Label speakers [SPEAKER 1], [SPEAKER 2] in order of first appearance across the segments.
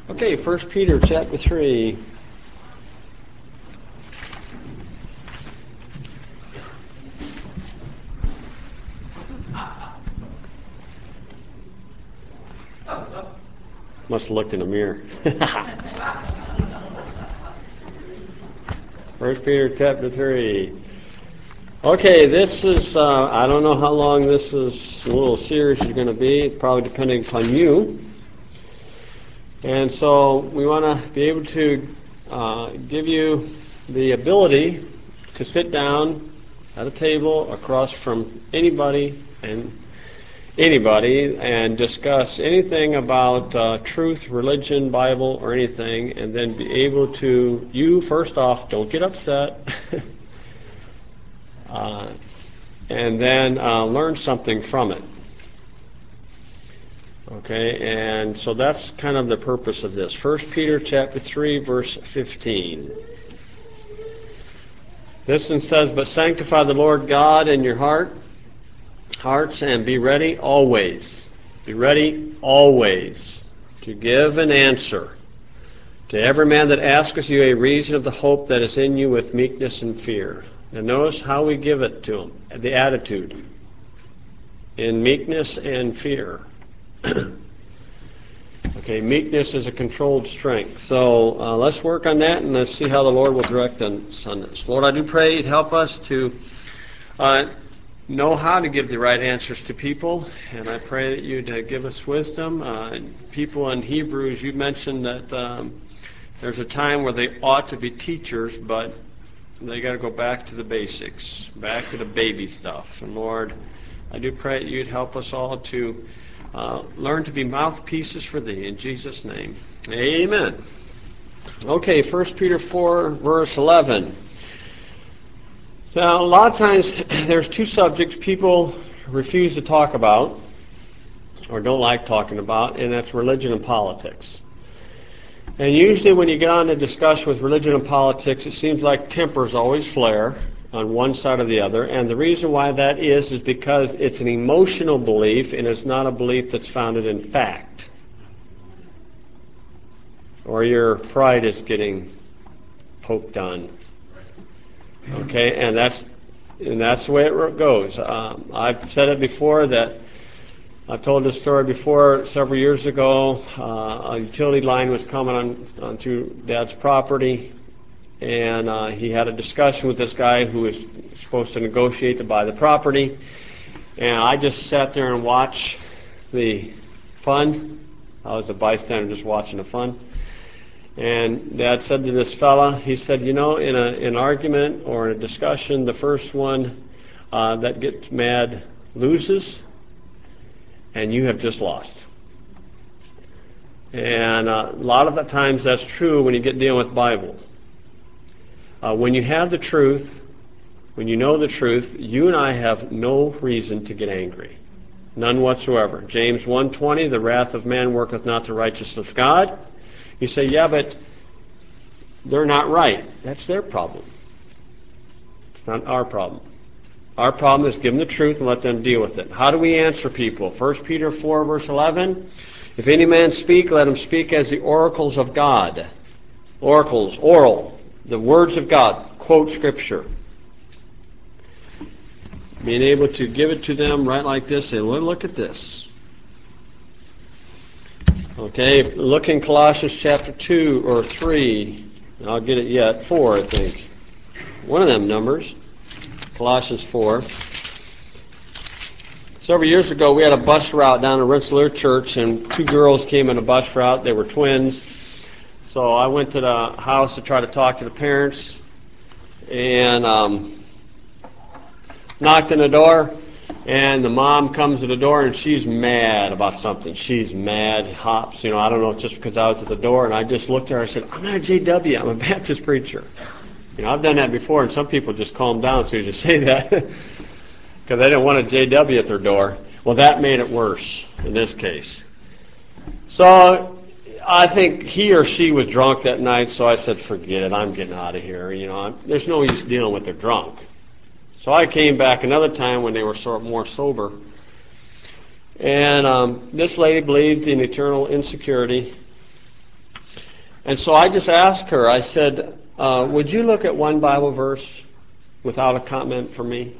[SPEAKER 1] Okay, 1 Peter chapter 3. Must have looked in the mirror. 1 Peter chapter 3. Okay, this is, I don't know how long this little series is going to be, probably depending upon you. And so we want to be able to give you the ability to sit down at a table across from anybody and discuss anything about truth, religion, Bible, or anything, and then be able to, you first off, don't get upset, and then learn something from it. Okay, and so that's kind of the purpose of this. 1 Peter chapter 3, verse 15. This one says, "But sanctify the Lord God in your hearts, and be ready always." Be ready always to give an answer to every man that asketh you a reason of the hope that is in you with meekness and fear. And notice how we give it to him, the attitude. In meekness and fear. Okay, meekness is a controlled strength. So let's work on that, and let's see how the Lord will direct us on this. Lord, I do pray you'd help us to know how to give the right answers to people, and I pray that you'd give us wisdom. People in Hebrews, you mentioned that there's a time where they ought to be teachers, but they got to go back to the basics, back to the baby stuff. And Lord, I do pray that you'd help us all to learn to be mouthpieces for Thee, in Jesus' name. Amen. Okay, 1 Peter 4, verse 11. Now, a lot of times there's two subjects people refuse to talk about, or don't like talking about, and that's religion and politics. And usually when you get on to discuss with religion and politics, it seems like tempers always flare on one side or the other, and the reason why that is because it's an emotional belief and it's not a belief that's founded in fact. Or your pride is getting poked on. Okay, and that's the way it goes. I've said it before that I've told this story before. Several years ago, a utility line was coming on through Dad's property, and he had a discussion with this guy who was supposed to negotiate to buy the property, and I just sat there and watched the fun. I was a bystander just watching the fun. And Dad said to this fella, he said, you know, in an argument or in a discussion, the first one that gets mad loses, and you have just lost. And a lot of the times that's true when you get dealing with Bible. When you have the truth, when you know the truth, you and I have no reason to get angry. None whatsoever. James 1:20, "The wrath of man worketh not the righteousness of God." You say, yeah, but they're not right. That's their problem. It's not our problem. Our problem is give them the truth and let them deal with it. How do we answer people? 1 Peter 4, verse 11, "If any man speak, let him speak as the oracles of God." Oracles, oral, the words of God. Quote Scripture. Being able to give it to them right like this, say, well, look at this. Okay, look in Colossians chapter 2 or 3. I'll get it yet. 4, I think. One of them numbers. Colossians 4. Several years ago, we had a bus route down at Rensselaer Church, and two girls came in a bus route. They were twins. So I went to the house to try to talk to the parents, and knocked on the door. And the mom comes to the door, and she's mad about something. She's mad, hops. I don't know, just because I was at the door. And I just looked at her and said, "I'm not a JW. I'm a Baptist preacher." I've done that before, and some people just calm down as soon as you say that because they didn't want a JW at their door. Well, that made it worse in this case. So I think he or she was drunk that night, so I said, forget it. I'm getting out of here. There's no use dealing with their drunk. So I came back another time when they were more sober. And this lady believed in eternal insecurity. And so I just asked her, I said, would you look at one Bible verse without a comment from me?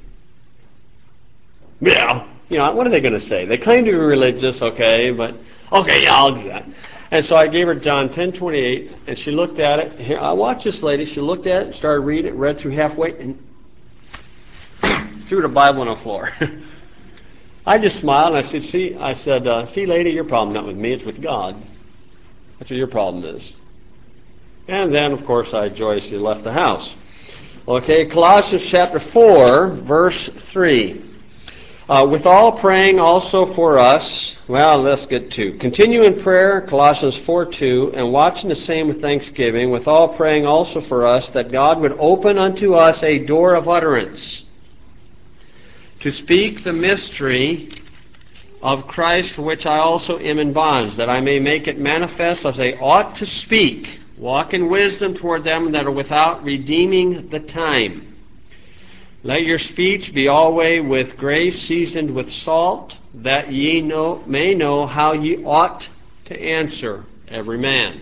[SPEAKER 1] Yeah. You know, what are they going to say? They claim to be religious, okay, but, okay, yeah, I'll do that. And so I gave her John 10:28, and she looked at it. Here, I watched this lady. She looked at it, started reading it, read through halfway, and threw the Bible on the floor. I just smiled, and I said, see, lady, your problem's not with me, it's with God. That's what your problem is. And then, of course, I joyously left the house. Okay, Colossians chapter 4, verse 3. With all praying also for us, well, let's get to. Continue in prayer, Colossians 4:2, and watching the same with thanksgiving, with all praying also for us, that God would open unto us a door of utterance, to speak the mystery of Christ, for which I also am in bonds, that I may make it manifest as I ought to speak. Walk in wisdom toward them that are without, redeeming the time. Let your speech be always with grace, seasoned with salt, that ye may know how ye ought to answer every man.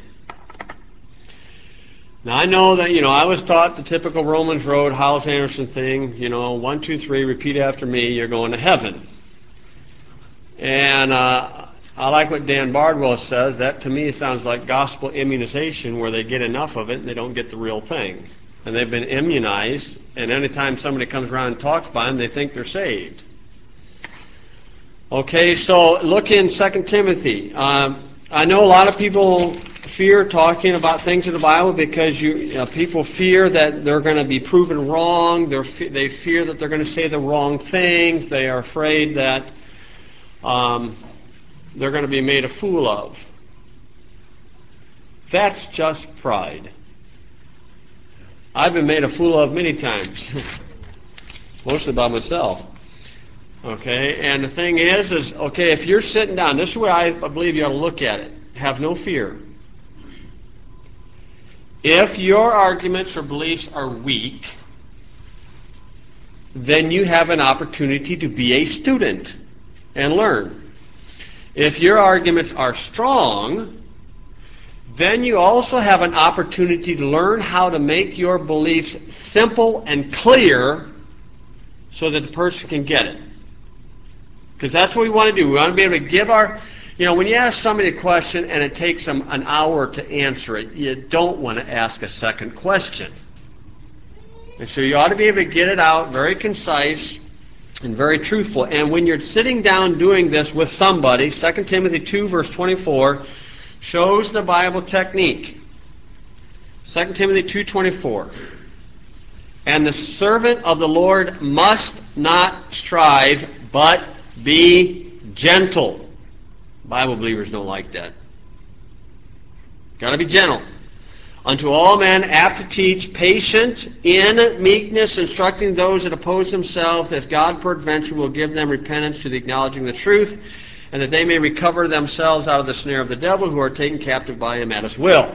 [SPEAKER 1] Now I know that, I was taught the typical Romans Road, Hyles Anderson thing, 1, 2, 3, repeat after me, you're going to heaven. And I like what Dan Bardwell says. That to me sounds like gospel immunization, where they get enough of it and they don't get the real thing. And they've been immunized, and anytime somebody comes around and talks by them, they think they're saved. Okay, so look in 2 Timothy. I know a lot of people fear talking about things in the Bible because people fear that they're going to be proven wrong. They fear that they're going to say the wrong things. They are afraid that they're going to be made a fool of. That's just pride. I've been made a fool of many times, mostly by myself. Okay, and the thing is, okay, if you're sitting down, this is where I believe you ought to look at it. Have no fear. If your arguments or beliefs are weak, then you have an opportunity to be a student and learn. If your arguments are strong, then you also have an opportunity to learn how to make your beliefs simple and clear so that the person can get it. Because that's what we want to do. We want to be able to give when you ask somebody a question and it takes them an hour to answer it, you don't want to ask a second question. And so you ought to be able to get it out very concise and very truthful. And when you're sitting down doing this with somebody, 2 Timothy 2, verse 24, shows the Bible technique. 2 Timothy 2:24. And the servant of the Lord must not strive, but be gentle. Bible believers don't like that. Got to be gentle. Unto all men apt to teach, patient in meekness, instructing those that oppose themselves, if God peradventure will give them repentance to the acknowledging the truth, and that they may recover themselves out of the snare of the devil, who are taken captive by him at his will.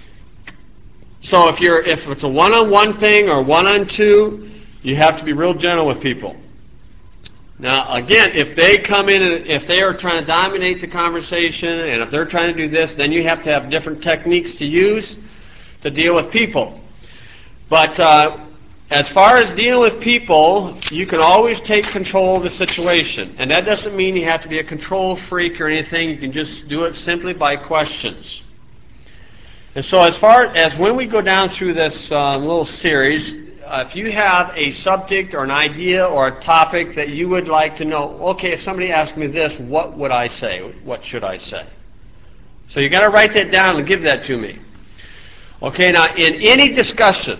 [SPEAKER 1] So if it's a one-on-one thing or one-on-two, you have to be real gentle with people. Now, again, if they come in and if they are trying to dominate the conversation, and if they're trying to do this, then you have to have different techniques to use to deal with people. But as far as dealing with people, you can always take control of the situation. And that doesn't mean you have to be a control freak or anything. You can just do it simply by questions. And so as far as when we go down through this little series, if you have a subject or an idea or a topic that you would like to know, okay, if somebody asked me this, what would I say? What should I say? So you got to write that down and give that to me. Okay, now in any discussion,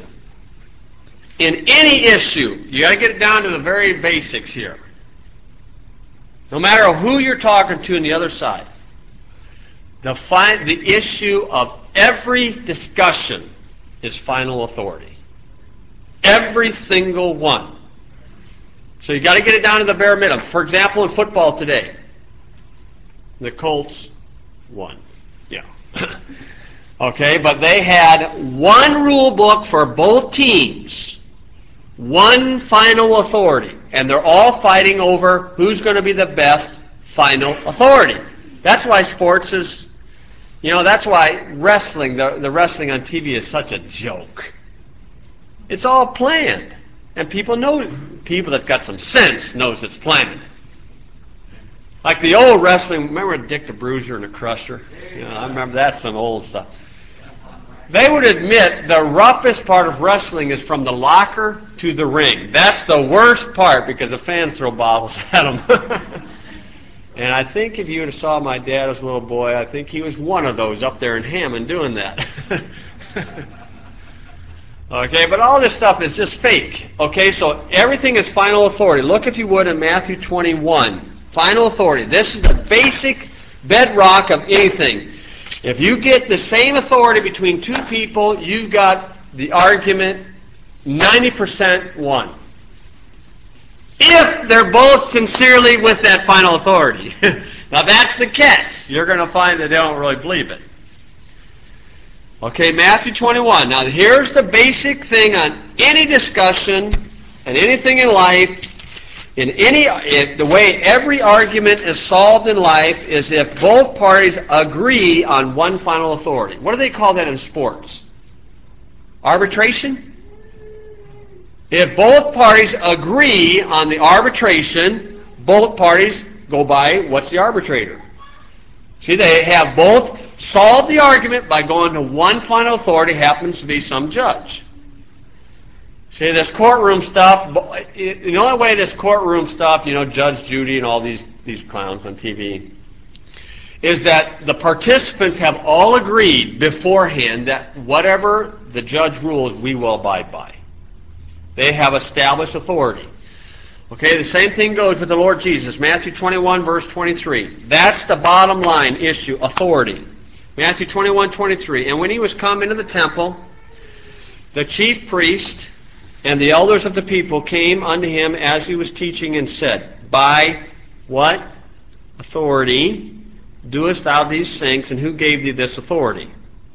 [SPEAKER 1] in any issue, you got to get it down to the very basics here. No matter who you're talking to on the other side, the issue of every discussion is final authority. Every single one. So you got to get it down to the bare minimum. For example, in football today, the Colts won. Yeah. Okay, but they had one rule book for both teams. One final authority, and they're all fighting over who's going to be the best final authority. That's why sports is You know, that's why wrestling, the wrestling on TV is such a joke. It's all planned. And people that got some sense knows it's planned. Like the old wrestling, remember Dick the Bruiser and the Crusher? You know, I remember that, some old stuff. They would admit the roughest part of wrestling is from the locker to the ring. That's the worst part because the fans throw bottles at them. And I think if you would have saw my dad as a little boy, I think he was one of those up there in Hammond doing that. Okay, but all this stuff is just fake. Okay, so everything is final authority. Look, if you would, in Matthew 21. Final authority. This is the basic bedrock of anything. If you get the same authority between two people, you've got the argument 90% won. If they're both sincerely with that final authority. Now that's the catch. You're going to find that they don't really believe it. Okay, Matthew 21. Now here's the basic thing on any discussion and anything in life. The way every argument is solved in life is if both parties agree on one final authority. What do they call that in sports? Arbitration? If both parties agree on the arbitration, both parties go by what's the arbitrator. See, they have both solved the argument by going to one final authority, happens to be some judge. See, this courtroom stuff, the only way this courtroom stuff, you know, Judge Judy and all these clowns on TV, is that the participants have all agreed beforehand that whatever the judge rules, we will abide by. They have established authority. Okay, the same thing goes with the Lord Jesus. Matthew 21, verse 23. That's the bottom line issue, authority. Matthew 21, 23. And when he was come into the temple, the chief priest and the elders of the people came unto him as he was teaching and said, by what authority doest thou these things, and who gave thee this authority?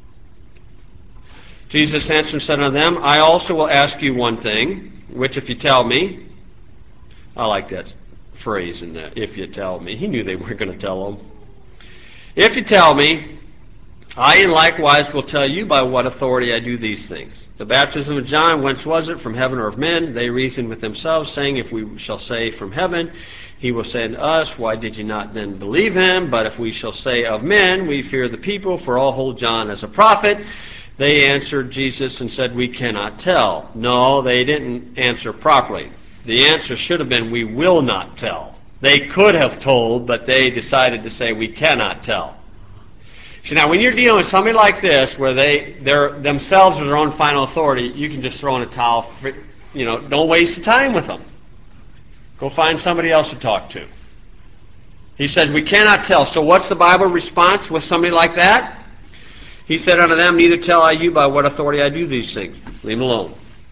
[SPEAKER 1] Jesus answered and said unto them, I also will ask you one thing, which if you tell me, I like that phrase in that, if you tell me. He knew they weren't going to tell him. If you tell me, I in likewise will tell you by what authority I do these things. The baptism of John, whence was it, from heaven or of men? They reasoned with themselves, saying, if we shall say from heaven, he will say unto us, why did you not then believe him? But if we shall say of men, we fear the people, for all hold John as a prophet. They answered Jesus and said, we cannot tell. No, they didn't answer properly. The answer should have been, we will not tell. They could have told, but they decided to say, we cannot tell. See, now when you're dealing with somebody like this, where they're themselves are their own final authority, you can just throw in a towel. You know, don't waste the time with them. Go find somebody else to talk to. He says, we cannot tell. So what's the Bible response with somebody like that? He said unto them, neither tell I you by what authority I do these things. Leave them alone.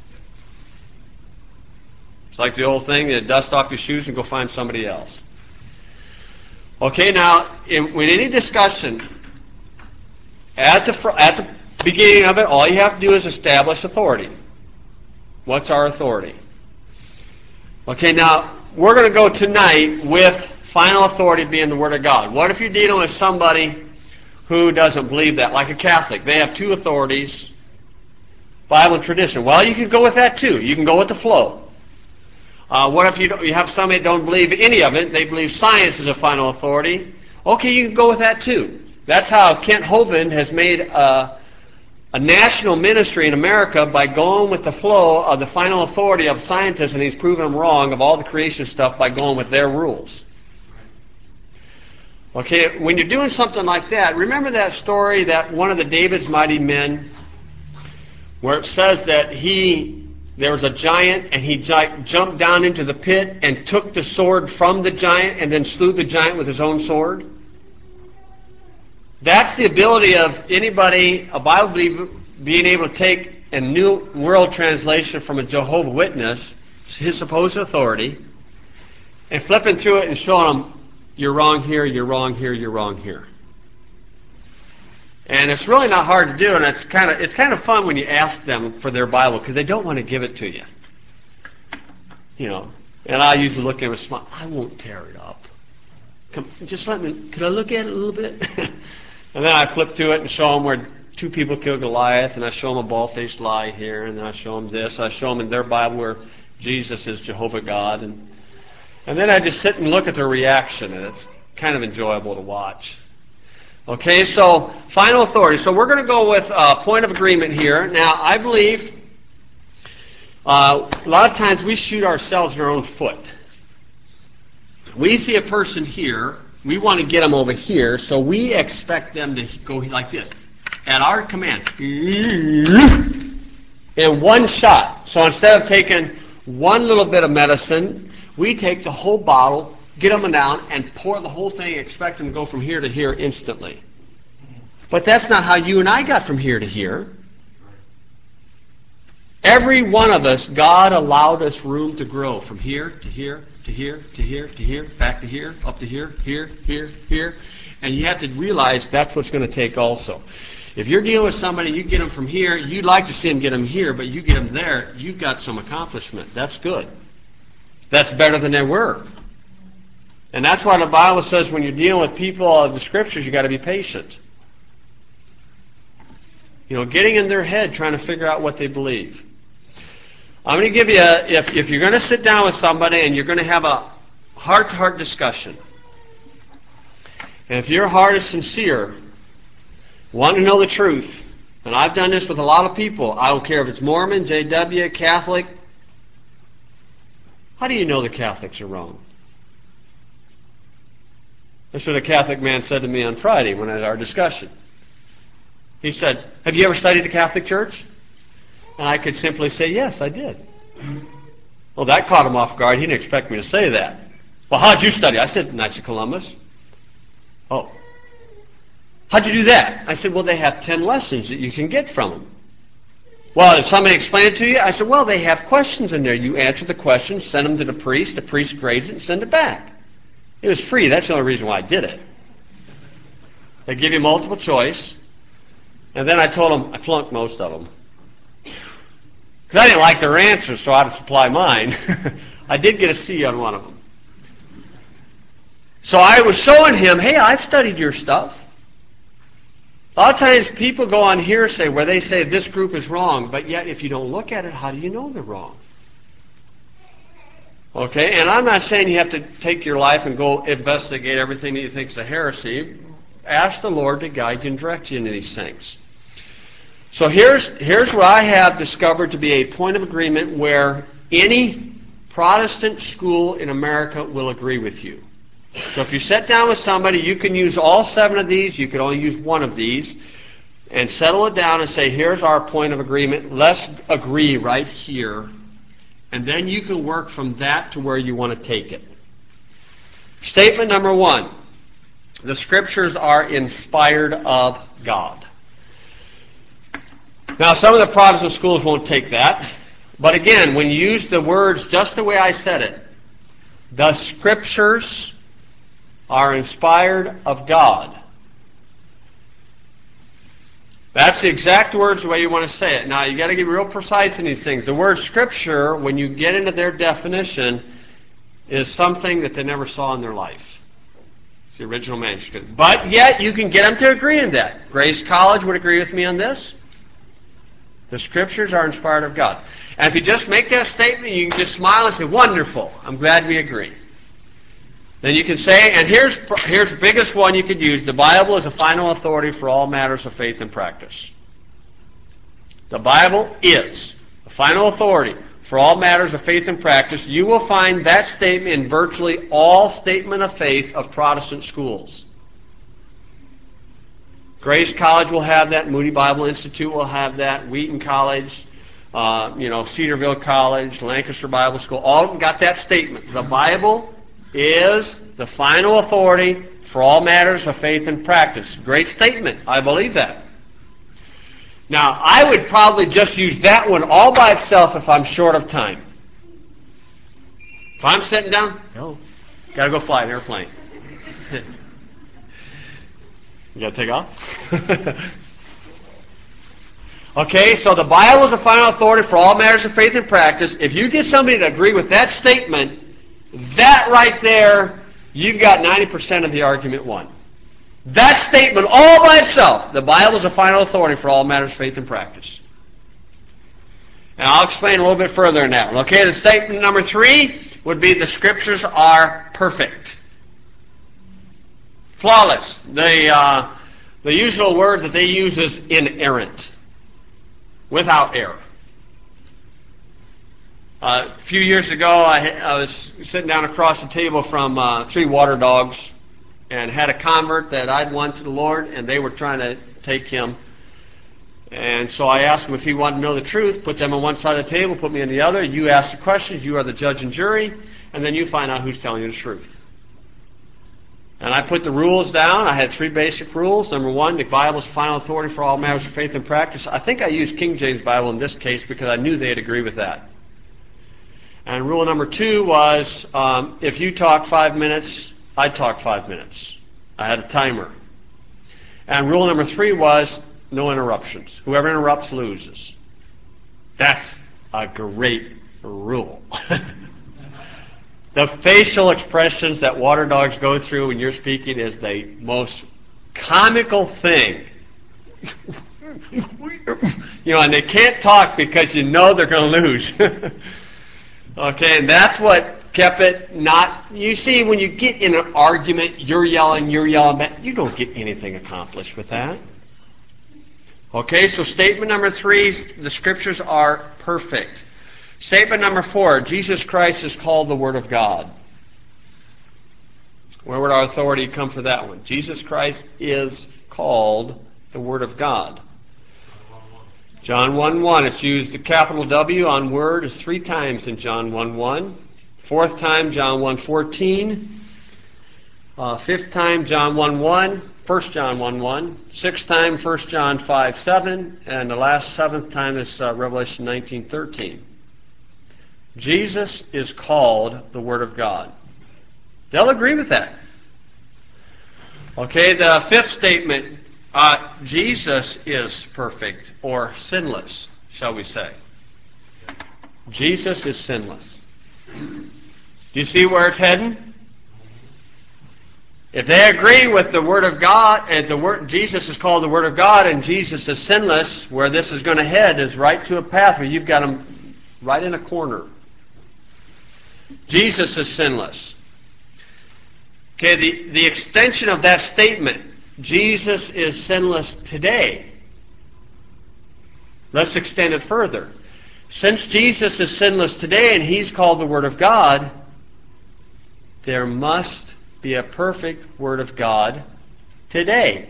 [SPEAKER 1] It's like the old thing, you dust off your shoes and go find somebody else. Okay, now, with any discussion, at the beginning of it, all you have to do is establish authority. What's our authority? Okay, now, we're going to go tonight with final authority being the Word of God. What if you're dealing with somebody who doesn't believe that, like a Catholic? They have two authorities, Bible and tradition. Well, you can go with that too. You can go with the flow. What if you have somebody that don't believe any of it? They believe science is a final authority. Okay, you can go with that too. That's how Kent Hovind has made a national ministry in America by going with the flow of the final authority of scientists, and he's proven them wrong of all the creation stuff by going with their rules. Okay, when you're doing something like that, remember that story that one of the David's mighty men, where it says that there was a giant and he jumped down into the pit and took the sword from the giant and then slew the giant with his own sword? That's the ability of anybody, a Bible believer, being able to take a New World Translation from a Jehovah's Witness, his supposed authority, and flipping through it and showing them, you're wrong here, you're wrong here, you're wrong here. And it's really not hard to do, and it's kind of fun when you ask them for their Bible, because they don't want to give it to you. You know, and I usually look at them and smile, I won't tear it up. Come, just let me, could I look at it a little bit? And then I flip to it and show them where two people killed Goliath, and I show them a bald-faced lie here, and then I show them this. I show them in their Bible where Jesus is Jehovah God. And then I just sit and look at their reaction, and it's kind of enjoyable to watch. Okay, so final authority. So we're going to go with point of agreement here. Now, I believe a lot of times we shoot ourselves in our own foot. We see a person here, we want to get them over here, so we expect them to go like this. At our command, in one shot. So instead of taking one little bit of medicine, we take the whole bottle, get them down, and pour the whole thing, expect them to go from here to here instantly. But that's not how you and I got from here to here. Every one of us, God allowed us room to grow from here to here to here to here to here, back to here, up to here, here, here, here. And you have to realize that's what's going to take also. If you're dealing with somebody, you get them from here, you'd like to see them get them here, but you get them there, you've got some accomplishment. That's good. That's better than they were. And that's why the Bible says when you're dealing with people of the Scriptures, you've got to be patient. You know, getting in their head, trying to figure out what they believe. I'm going to give you, if you're going to sit down with somebody and you're going to have a heart-to-heart discussion, and if your heart is sincere, want to know the truth, and I've done this with a lot of people, I don't care if it's Mormon, JW, Catholic, how do you know the Catholics are wrong? That's what a Catholic man said to me on Friday when I had our discussion. He said, have you ever studied the Catholic Church? And I could simply say, yes, I did. Well, that caught him off guard. He didn't expect me to say that. Well, how'd you study? I said, Knights of Columbus. Oh. How'd you do that? I said, well, they have 10 lessons that you can get from them. Well, did somebody explain it to you? I said, well, they have questions in there. You answer the questions, send them to the priest grades it, and send it back. It was free. That's the only reason why I did it. They give you multiple choice. And then I told them, I flunked most of them. Because I didn't like their answers, so I had to supply mine. I did get a C on one of them. So I was showing him, hey, I've studied your stuff. A lot of times people go on hearsay where they say this group is wrong, but yet if you don't look at it, how do you know they're wrong? Okay, and I'm not saying you have to take your life and go investigate everything that you think is a heresy. Ask the Lord to guide you and direct you into these things. So here's what I have discovered to be a point of agreement where any Protestant school in America will agree with you. So if you sit down with somebody, you can use all 7 of these, you can only use 1 of these, and settle it down and say, here's our point of agreement, let's agree right here, and then you can work from that to where you want to take it. Statement number 1, the Scriptures are inspired of God. Now, some of the Protestant schools won't take that, but again, when you use the words just the way I said it, the Scriptures are inspired of God. That's the exact words the way you want to say it. Now, you got to get real precise in these things. The word Scripture, when you get into their definition, is something that they never saw in their life. It's the original manuscript. But yet, you can get them to agree in that. Grace College would agree with me on this. The Scriptures are inspired of God. And if you just make that statement, you can just smile and say, wonderful, I'm glad we agree. Then you can say, and here's the biggest one you could use, the Bible is a final authority for all matters of faith and practice. The Bible is a final authority for all matters of faith and practice. You will find that statement in virtually all statement of faith of Protestant schools. Grace College will have that. Moody Bible Institute will have that. Wheaton College, Cedarville College, Lancaster Bible School, all of them got that statement. The Bible is the final authority for all matters of faith and practice. Great statement. I believe that. Now, I would probably just use that one all by itself if I'm short of time. If I'm sitting down, got to go fly an airplane. You got to take off? Okay, so the Bible is the final authority for all matters of faith and practice. If you get somebody to agree with that statement, that right there, you've got 90% of the argument won. That statement all by itself, the Bible is the final authority for all matters of faith and practice. And I'll explain a little bit further in that one. Okay, the statement number 3 would be the Scriptures are perfect. Flawless. The usual word that they use is inerrant. Without error. A few years ago, I was sitting down across the table from 3 water dogs and had a convert that I'd won to the Lord, and they were trying to take him. And so I asked him if he wanted to know the truth, put them on one side of the table, put me on the other. You ask the questions, you are the judge and jury, and then you find out who's telling you the truth. And I put the rules down. I had 3 basic rules. Number 1, the Bible is the final authority for all matters of faith and practice. I think I used King James Bible in this case because I knew they'd agree with that. And rule number 2 was if you talk 5 minutes, I'd talk 5 minutes. I had a timer. And rule number 3 was no interruptions. Whoever interrupts loses. That's a great rule. The facial expressions that water dogs go through when you're speaking is the most comical thing. And they can't talk because you know they're going to lose. Okay, and that's what kept it not... You see, when you get in an argument, you're yelling, but you don't get anything accomplished with that. Okay, so statement number 3, the Scriptures are perfect. Statement number 4, Jesus Christ is called the Word of God. Where would our authority come for that one? Jesus Christ is called the Word of God. John 1:1, it's used, the capital W on Word is 3 times in John 1:1. 4th time, John 1:14. 5th time, John 1:1. 1 John 1:1. 6th time, 1 John 5:7. And the last 7th time is Revelation 19:13. Jesus is called the Word of God. They'll agree with that. Okay, the 5th statement, Jesus is perfect or sinless, shall we say. Jesus is sinless. Do you see where it's heading? If they agree with the Word of God, and Jesus is called the Word of God, and Jesus is sinless, where this is going to head is right to a path where you've got them right in a corner. Jesus is sinless. Okay, the extension of that statement, Jesus is sinless today. Let's extend it further. Since Jesus is sinless today and He's called the Word of God, there must be a perfect Word of God today.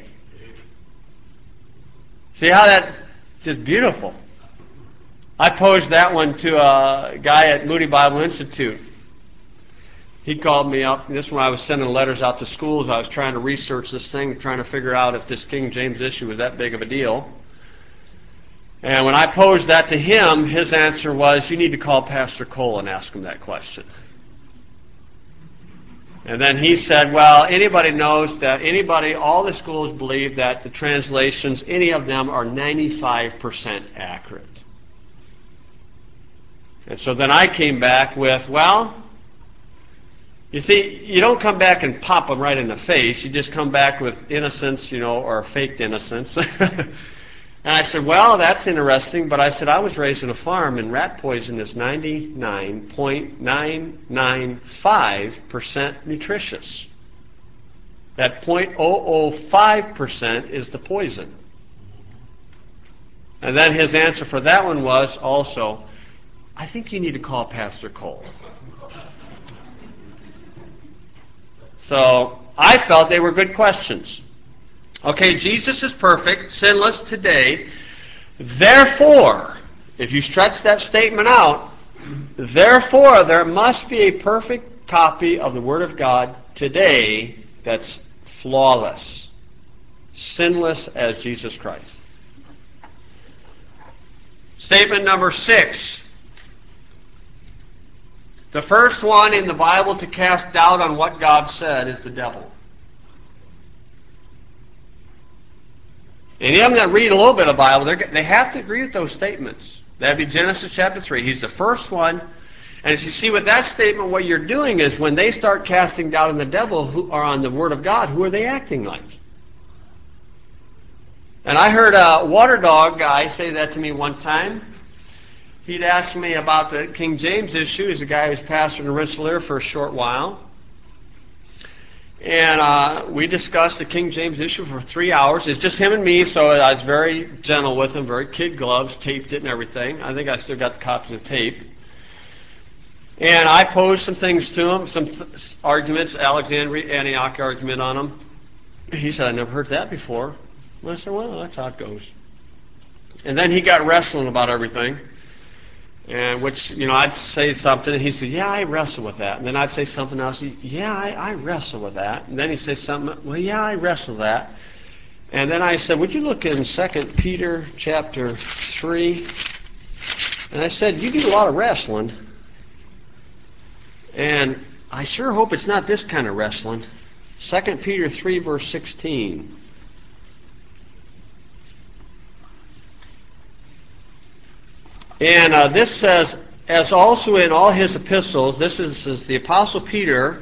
[SPEAKER 1] See how that is beautiful? I posed that one to a guy at Moody Bible Institute. He called me up. This one I was sending letters out to schools. I was trying to research this thing, trying to figure out if this King James issue was that big of a deal. And when I posed that to him, his answer was, you need to call Pastor Cole and ask him that question. And then he said, well, anybody knows that all the schools believe that the translations, any of them are 95% accurate. And so then I came back with, well, you see, you don't come back and pop them right in the face. You just come back with innocence, or faked innocence. And I said, well, that's interesting, but I said, I was raised on a farm, and rat poison is 99.995% nutritious. That 0.005% is the poison. And then his answer for that one was also, I think you need to call Pastor Cole. So I felt they were good questions. Okay, Jesus is perfect, sinless today. Therefore, if you stretch that statement out, therefore there must be a perfect copy of the Word of God today that's flawless, sinless as Jesus Christ. Statement number 6. The first one in the Bible to cast doubt on what God said is the devil. Any of them that read a little bit of the Bible, they have to agree with those statements. That would be Genesis chapter 3. He's the first one. And as you see with that statement, what you're doing is when they start casting doubt on the devil or on the Word of God, who are they acting like? And I heard a water dog guy say that to me one time. He'd asked me about the King James issue. He's a guy who's pastored in Rensselaer for a short while. And we discussed the King James issue for 3 hours. It's just him and me, so I was very gentle with him, very kid gloves, taped it and everything. I think I still got the copies of the tape. And I posed some things to him, some arguments, Alexandria, Antioch argument on him. He said, I never heard that before. And I said, well, that's how it goes. And then he got wrestling about everything. And which, I'd say something, and he said, yeah, I wrestle with that. And then I'd say something else, yeah, I wrestle with that. And then he'd say something, well, yeah, I wrestle with that. And then I said, would you look in 2 Peter chapter 3? And I said, you do a lot of wrestling. And I sure hope it's not this kind of wrestling. 2 Peter 3, verse 16. And this says, as also in all his epistles, this is the Apostle Peter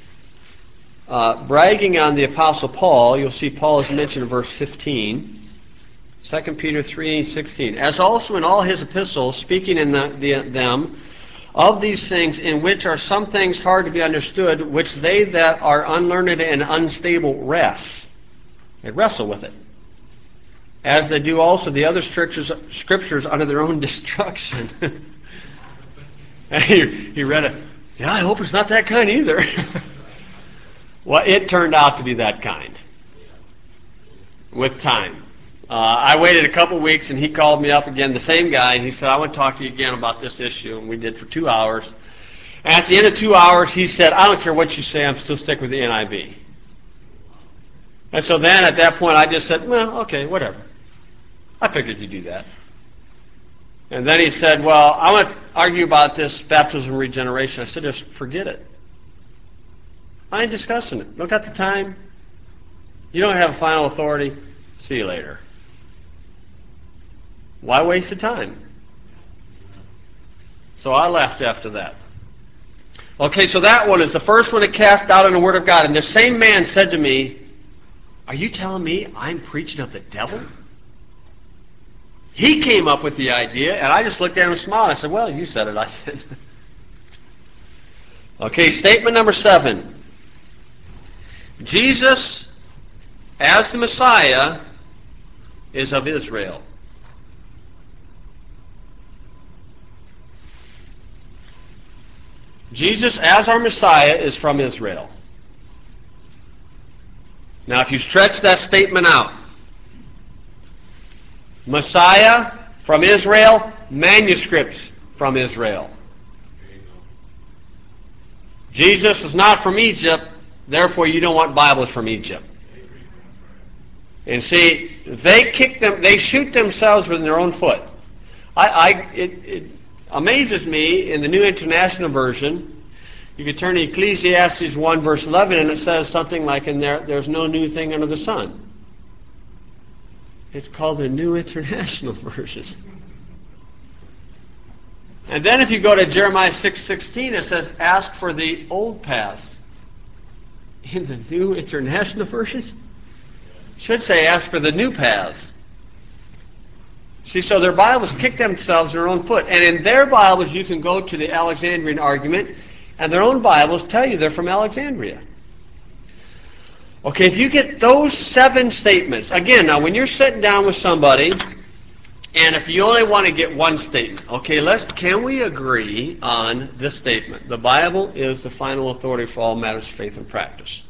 [SPEAKER 1] bragging on the Apostle Paul. You'll see Paul is mentioned in verse 15. 2 Peter 3:16. As also in all his epistles, speaking in them of these things, in which are some things hard to be understood, which they that are unlearned and unstable wrest. They wrestle with it. As they do also the other scriptures under their own destruction. And he read it. Yeah, I hope it's not that kind either. Well, it turned out to be that kind. With time. I waited a couple weeks and he called me up again, the same guy, and he said, I want to talk to you again about this issue. And we did for 2 hours. And at the end of 2 hours, he said, I don't care what you say, I'm still sticking with the NIV. And so then at that point, I just said, well, okay, whatever. I figured you'd do that. And then he said, well, I want to argue about this baptism and regeneration. I said, just forget it. I ain't discussing it. Don't got the time. You don't have final authority. See you later. Why waste the time? So I left after that. Okay, so that one is the first one that cast out in the Word of God. And the same man said to me, are you telling me I'm preaching of the devil? He came up with the idea, and I just looked at him and smiled. I said, well, you said it. I said. Okay, statement number 7. Jesus, as the Messiah, is of Israel. Jesus, as our Messiah, is from Israel. Now, if you stretch that statement out, Messiah from Israel, manuscripts from Israel. Jesus is not from Egypt, therefore you don't want Bibles from Egypt. And see, they shoot themselves with their own foot. It amazes me in the New International Version. You could turn to Ecclesiastes 1 verse 11 and it says something like in there's no new thing under the sun. It's called the New International Version. And then if you go to Jeremiah 6:16, it says, ask for the old paths. In the New International Version, it should say, ask for the new paths. See, so their Bibles kick themselves in their own foot. And in their Bibles, you can go to the Alexandrian argument, and their own Bibles tell you they're from Alexandria. Okay, if you get those 7 statements, again, now when you're sitting down with somebody, and if you only want to get one statement, okay, can we agree on this statement? The Bible is the final authority for all matters of faith and practice.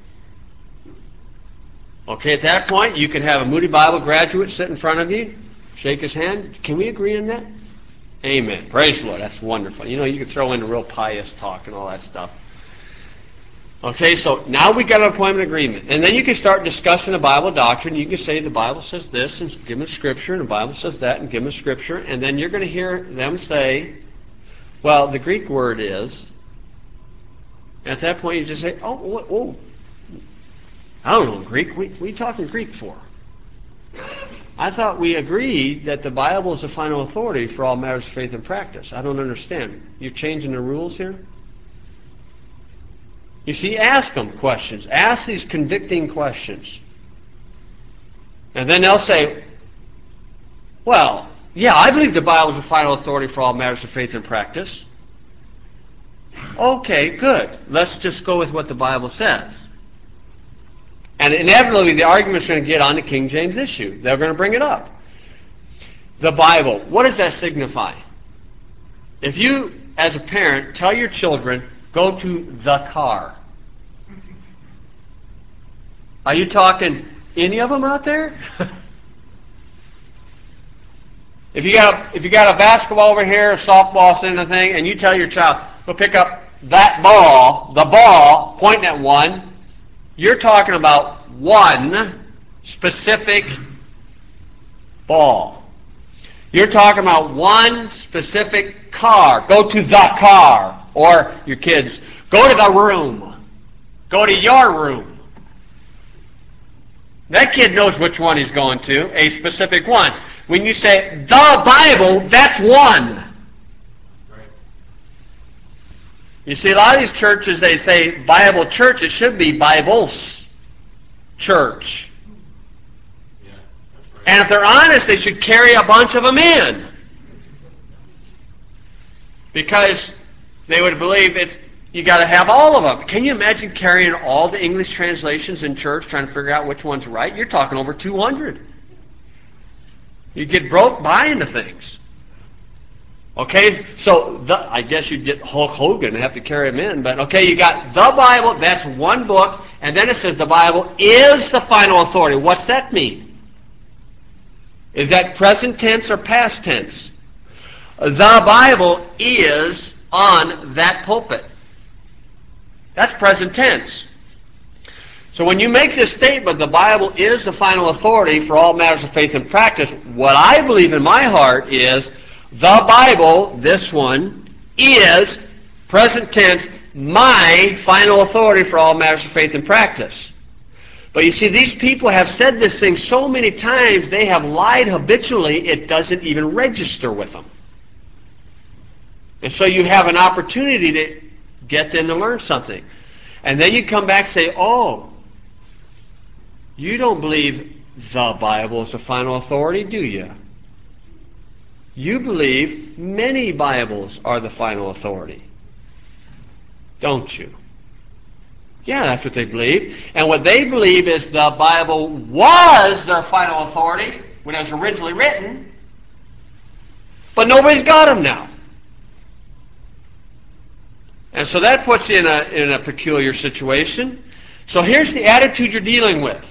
[SPEAKER 1] Okay, at that point, you can have a Moody Bible graduate sit in front of you, shake his hand. Can we agree on that? Amen. Praise the Lord. That's wonderful. You can throw in a real pious talk and all that stuff. Okay, so now we got an appointment agreement. And then you can start discussing the Bible doctrine. You can say the Bible says this and give them a scripture, and the Bible says that and give them a scripture. And then you're going to hear them say, well, the Greek word is. At that point, you just say, oh, I don't know Greek. What are you talking Greek for? I thought we agreed that the Bible is the final authority for all matters of faith and practice. I don't understand. You're changing the rules here? You see, ask them questions. Ask these convicting questions. And then they'll say, well, yeah, I believe the Bible is the final authority for all matters of faith and practice. Okay, good. Let's just go with what the Bible says. And inevitably, the argument's going to get on the King James issue. They're going to bring it up. The Bible, what does that signify? If you, as a parent, tell your children, go to the car, are you talking any of them out there? If you got a basketball over here, a softball, sitting in the thing, and you tell your child, go pick up that ball, the ball, pointing at one, you're talking about one specific ball. You're talking about one specific car. Go to the car. Or your kids, go to the room. Go to your room. That kid knows which one he's going to, a specific one. When you say the Bible, that's one. You see, a lot of these churches, they say Bible church. It should be Bibles church.
[SPEAKER 2] Yeah, that's right.
[SPEAKER 1] And if they're honest, they should carry a bunch of them in. Because they would believe you got to have all of them. Can you imagine carrying all the English translations in church, trying to figure out which one's right? You're talking over 200. You get broke buying the things. Okay, so I guess you'd get Hulk Hogan and have to carry him in. But okay, you got the Bible, that's one book, and then it says the Bible is the final authority. What's that mean? Is that present tense or past tense? The Bible is on that pulpit. That's present tense. So when you make this statement, the Bible is the final authority for all matters of faith and practice, what I believe in my heart is the Bible, this one, is, present tense, my final authority for all matters of faith and practice. But you see, these people have said this thing so many times, they have lied habitually, it doesn't even register with them. And so you have an opportunity to get them to learn something. And then you come back and say, oh, you don't believe the Bible is the final authority, do you? You believe many Bibles are the final authority, don't you? Yeah, that's what they believe. And what they believe is the Bible was their final authority when it was originally written, but nobody's got them now. And so that puts you in a peculiar situation. So here's the attitude you're dealing with.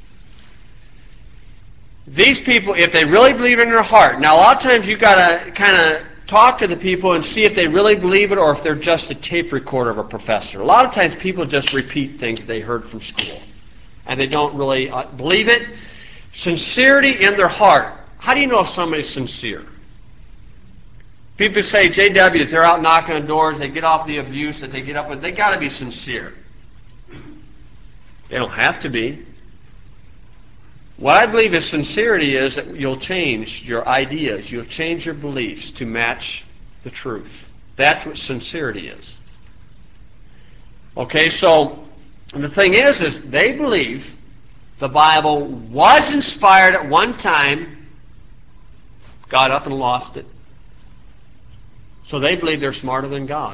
[SPEAKER 1] These people, if they really believe it in their heart, now a lot of times you've got to kind of talk to the people and see if they really believe it or if they're just a tape recorder of a professor. A lot of times people just repeat things they heard from school, and they don't really believe it. Sincerity in their heart. How do you know if somebody's sincere? People say JWs, they're out knocking on doors, they get off the abuse that they get up with. They got to be sincere. They don't have to be. What I believe is sincerity is that you'll change your ideas, you'll change your beliefs to match the truth. That's what sincerity is. Okay, so the thing is they believe the Bible was inspired at one time, got up and lost it. So they believe they're smarter than God.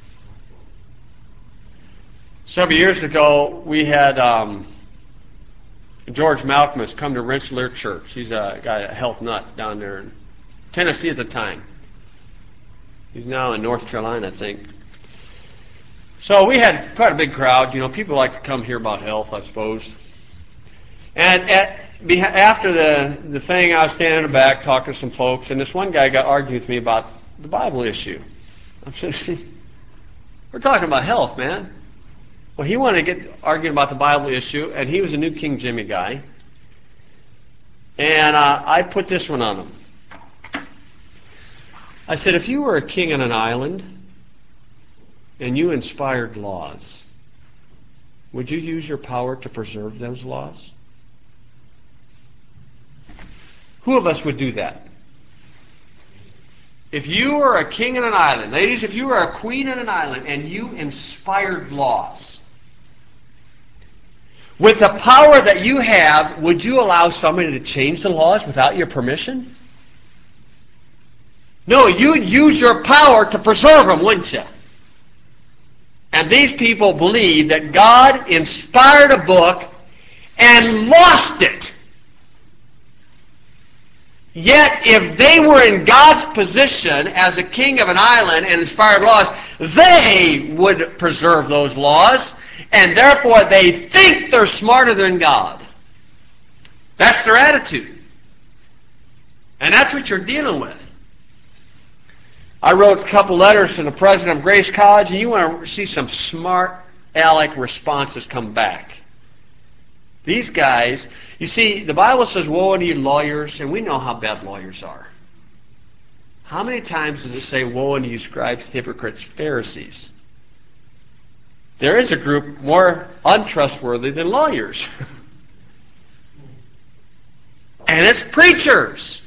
[SPEAKER 1] Several years ago, we had George Malcolm has come to Rensselaer Church. He's a guy, a health nut down there in Tennessee at the time. He's now in North Carolina, I think. So we had quite a big crowd. You know, people like to come hear about health, I suppose. And after the thing, I was standing in the back talking to some folks, and this one guy got arguing with me about the Bible issue. I'm saying, we're talking about health, man. Well, he wanted to get arguing about the Bible issue, and he was a New King Jimmy guy. And I put this one on him. I said, if you were a king on an island and you inspired laws, would you use your power to preserve those laws? Who of us would do that? If you were a king on an island, ladies, if you were a queen on an island and you inspired laws, With the power that you have, would you allow somebody to change the laws without your permission? No, you'd use your power to preserve them, wouldn't you? And these people believe that God inspired a book and lost it. Yet, if they were in God's position as a king of an island and inspired laws, they would preserve those laws, and therefore they think they're smarter than God. That's their attitude. And that's what you're dealing with. I wrote a couple letters to the president of Grace College, and you want to see some smart aleck responses come back. These guys, you see, the Bible says, woe unto you lawyers, and we know how bad lawyers are. How many times does it say, woe unto you scribes, hypocrites, Pharisees? There is a group more untrustworthy than lawyers. And it's preachers.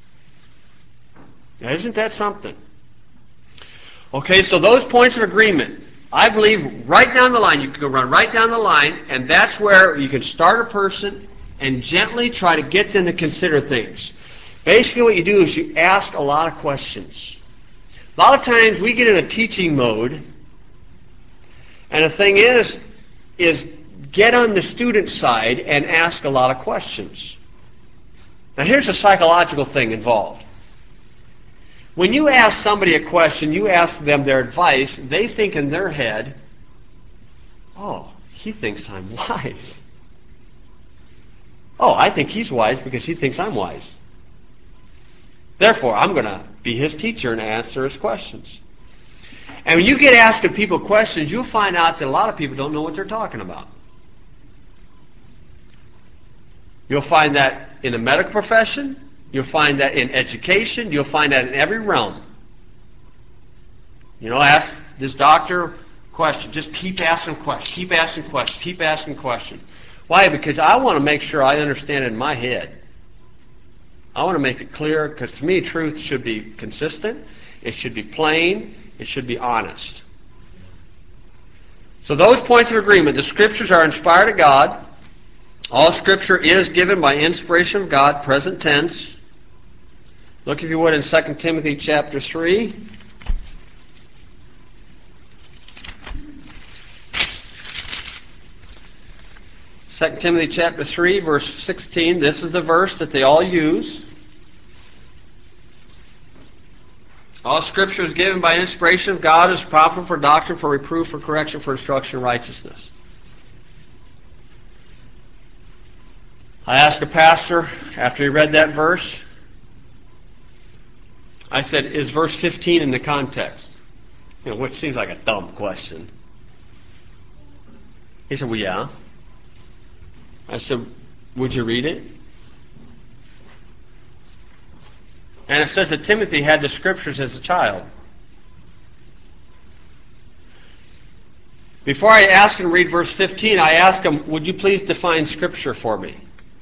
[SPEAKER 1] Now, isn't that something? Okay, so those points of agreement, I believe right down the line, you can go run right down the line, and that's where you can start a person and gently try to get them to consider things. Basically what you do is you ask a lot of questions. A lot of times we get in a teaching mode, and the thing is get on the student side and ask a lot of questions. Now here's a psychological thing involved. When you ask somebody a question, you ask them their advice, they think in their head, oh, he thinks I'm wise. Oh, I think he's wise because he thinks I'm wise. Therefore, I'm going to be his teacher and answer his questions. And when you get asking people questions, you'll find out that a lot of people don't know what they're talking about. You'll find that in the medical profession. You'll find that in education. You'll find that in every realm. You know, ask this doctor a question. Just keep asking questions. Keep asking questions. Keep asking questions. Why? Because I want to make sure I understand it in my head. I want to make it clear, because to me, truth should be consistent. It should be plain. It should be honest. So those points of agreement, the Scriptures are inspired of God. All Scripture is given by inspiration of God, present tense. Look, if you would, in 2 Timothy chapter 3. Second Timothy chapter 3, verse 16. This is the verse that they all use. All Scripture is given by inspiration of God, is profitable for doctrine, for reproof, for correction, for instruction in righteousness. I asked a pastor after he read that verse, I said, is verse 15 in the context? You know, which seems like a dumb question. He said, well, yeah. I said, would you read it? And it says that Timothy had the Scriptures as a child. Before I asked him to read verse 15, I asked him, would you please define Scripture for me?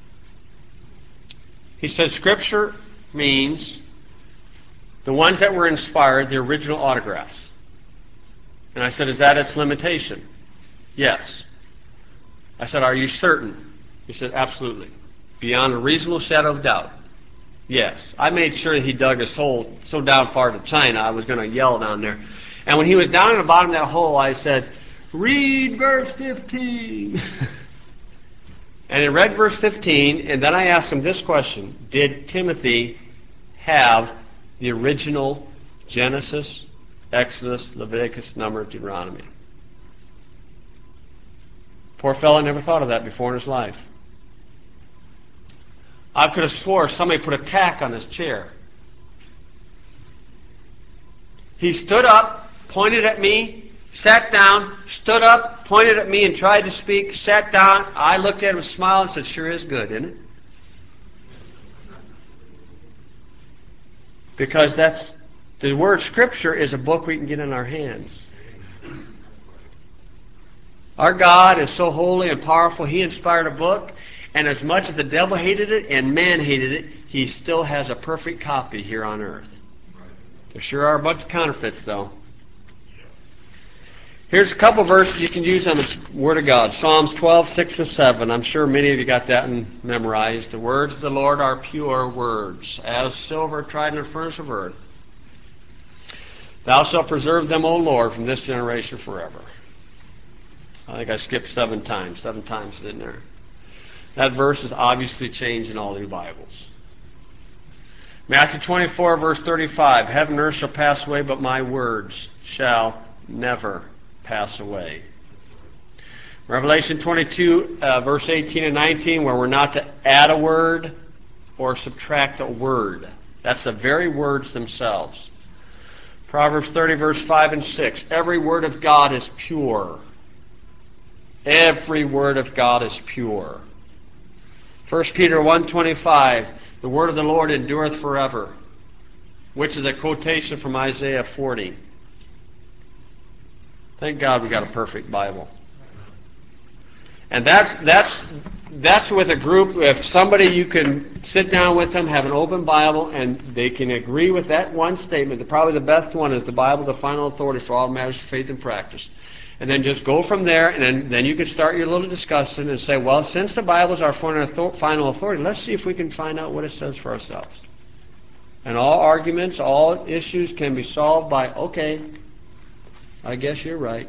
[SPEAKER 1] He said, Scripture means the ones that were inspired, the original autographs. And I said, is that its limitation? Yes. I said, are you certain? He said, absolutely. Beyond a reasonable shadow of doubt. Yes. I made sure that he dug his hole so down far to China, I was going to yell down there. And when he was down in the bottom of that hole, I said, read verse 15. And he read verse 15, and then I asked him this question. Did Timothy have the original Genesis, Exodus, Leviticus, Numbers, Deuteronomy? Poor fellow never thought of that before in his life. I could have swore somebody put a tack on his chair. He stood up, pointed at me, sat down, stood up, pointed at me and tried to speak, sat down. I looked at him, smiled, and said, sure is good, isn't it? Because that's the word Scripture is a book we can get in our hands. Our God is so holy and powerful, He inspired a book, and as much as the devil hated it and man hated it, He still has a perfect copy here on earth. There sure are a bunch of counterfeits, though. Here's a couple verses you can use on the Word of God. Psalms 12, 6 and 7. I'm sure many of you got that memorized. The words of the Lord are pure words, as silver tried in the furnace of earth. Thou shalt preserve them, O Lord, from this generation forever. I think I skipped 7 times. 7 times is in there. That verse is obviously changed in all your Bibles. Matthew 24, verse 35. Heaven and earth shall pass away, but my words shall never pass away. Revelation 22, verse 18 and 19, where we're not to add a word or subtract a word. That's the very words themselves. Proverbs 30, verse 5 and 6. Every word of God is pure. Every word of God is pure. 1 Peter 1:25. The word of the Lord endureth forever, which is a quotation from Isaiah 40. Thank God we got a perfect Bible. And that's with a group. If somebody you can sit down with them, have an open Bible, and they can agree with that one statement. Probably the best one is the Bible, the final authority for all matters of faith and practice. And then just go from there, and then you can start your little discussion and say, well, since the Bible is our final authority, let's see if we can find out what it says for ourselves. And all arguments, all issues can be solved by, okay, I guess you're right.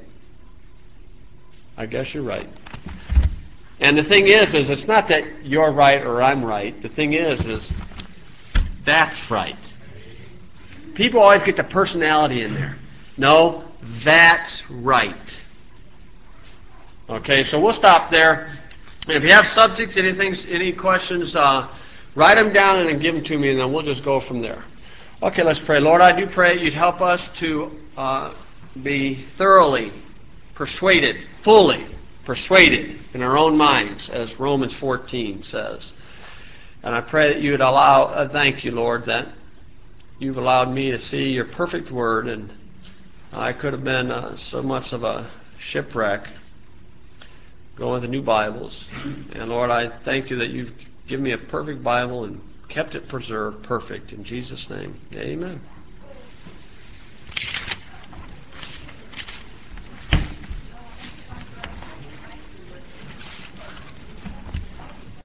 [SPEAKER 1] I guess you're right. And the thing is it's not that you're right or I'm right. The thing is that's right. People always get the personality in there. No, that's right. Okay, so we'll stop there. And if you have subjects, any questions, write them down and then give them to me, and then we'll just go from there. Okay, let's pray. Lord, I do pray you'd help us to be thoroughly persuaded, fully persuaded in our own minds, as Romans 14 says. And I pray that you would thank you, Lord, that you've allowed me to see your perfect word, and I could have been so much of a shipwreck going with the new Bibles. And Lord, I thank you that you've given me a perfect Bible and kept it preserved perfect. In Jesus' name, amen.